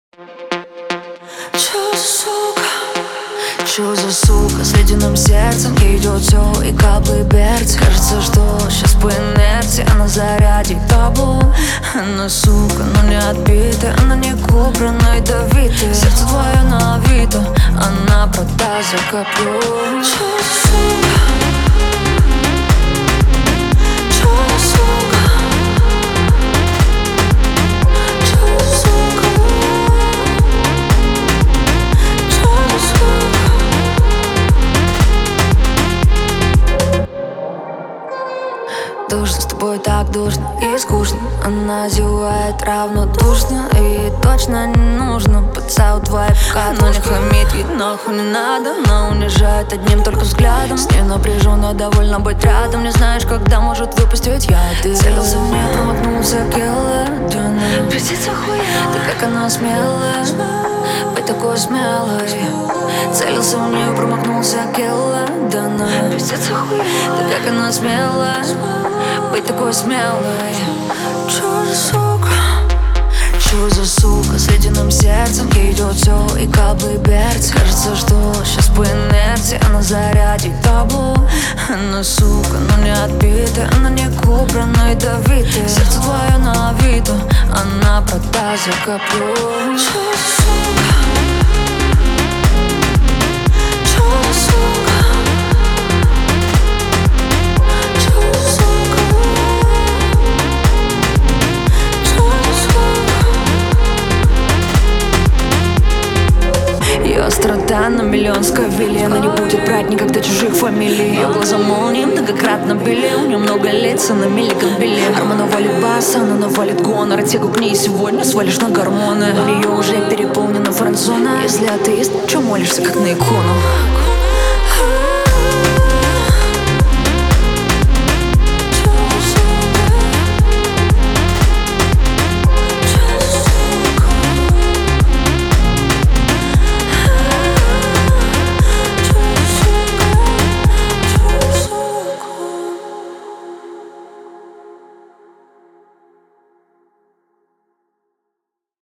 Чё за сука? Чё за сука с ледяным сердцем? Ей идёт всё и каплы берцы. Кажется, что сейчас по инерции она зарядит табу. Она сука, но не отбитая, она не купрена, ядовитая. Сердце твое на авито, она продаст за каплю. Чё за сука? Чё за сука? Чё за сука? Чё за сука? Душно, с тобой так душно и скучно. Она зевает равнодушно, и точно не нужно поцелуй твоей пока. Но не хамит, ей нахуй не надо. Она унижает одним только взглядом. С ней напряженно, довольно быть рядом. Не знаешь, когда может выпустить яды. Целился в ней, промахнулся киллер. Пиздец охуенно, так как она смелая, быть такой смелой. Целился в нее, промахнулся киллер. Пиздец охуенно, так как она смелая, быть такой смелой. Чё за сука? Чё за сука с ледяным сердцем? Ей идёт всё и каплы берцы. Кажется, что сейчас по инерции она зарядит табу. Она сука, но не отбитая, она не купрена, ядовитая. Сердце твое на авито, она продаст за каплю. Чё за сука? Чё за сука? Ее страда на миллион сковели. Она не будет брать никогда чужих фамилий. Ее глаза молнии многократно били. У нее много лиц, она миллиган били. Армана валит бас, она навалит гонор. Тягу к ней сегодня свалишь на гормоны. У нее уже переполнена френдзона. Если атеист, чё молишься, как на икону?